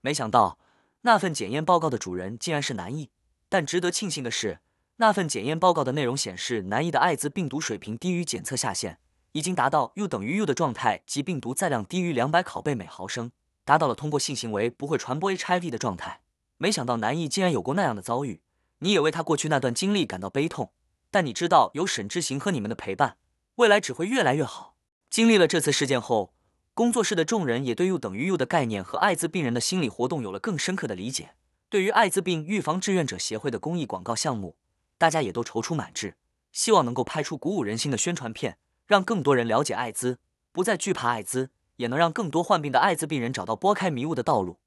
没想到那份检验报告的主人竟然是南艺。但值得庆幸的是，那份检验报告的内容显示，南艺的艾滋病毒水平低于检测下限，已经达到 U 等于 U 的状态，即病毒载量低于200拷贝每毫升，达到了通过性行为不会传播 HIV 的状态。没想到南艺竟然有过那样的遭遇，你也为他过去那段经历感到悲痛。但你知道，有沈之行和你们的陪伴，未来只会越来越好。经历了这次事件后，工作室的众人也对 U 等于 U 的概念和艾滋病人的心理活动有了更深刻的理解。对于艾滋病预防志愿者协会的公益广告项目，大家也都踌躇满志，希望能够拍出鼓舞人心的宣传片，让更多人了解艾滋，不再惧怕艾滋，也能让更多患病的艾滋病人找到拨开迷雾的道路。